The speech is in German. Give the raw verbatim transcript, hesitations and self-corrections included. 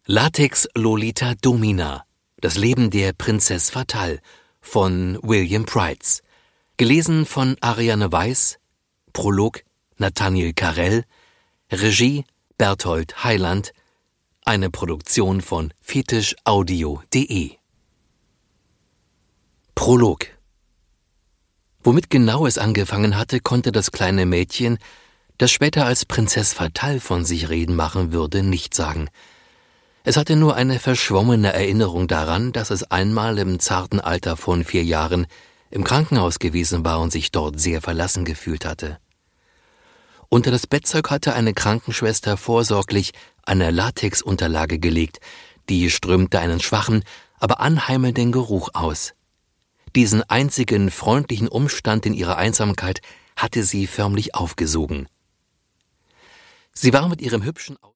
Latex Lolita Domina – Das Leben der Prinzess Fatal von William Price. Gelesen von Ariane Weiss. Prolog Nathaniel Karell. Regie Berthold Heiland. Eine Produktion von fetischaudio punkt de. Prolog. Womit genau es angefangen hatte, konnte das kleine Mädchen, das später als Prinzess Fatal von sich reden machen würde, nicht sagen. Es hatte nur eine verschwommene Erinnerung daran, dass es einmal im zarten Alter von vier Jahren im Krankenhaus gewesen war und sich dort sehr verlassen gefühlt hatte. Unter das Bettzeug hatte eine Krankenschwester vorsorglich eine Latexunterlage gelegt, die strömte einen schwachen, aber anheimelnden Geruch aus. Diesen einzigen freundlichen Umstand in ihrer Einsamkeit hatte sie förmlich aufgesogen. Sie war mit ihrem hübschen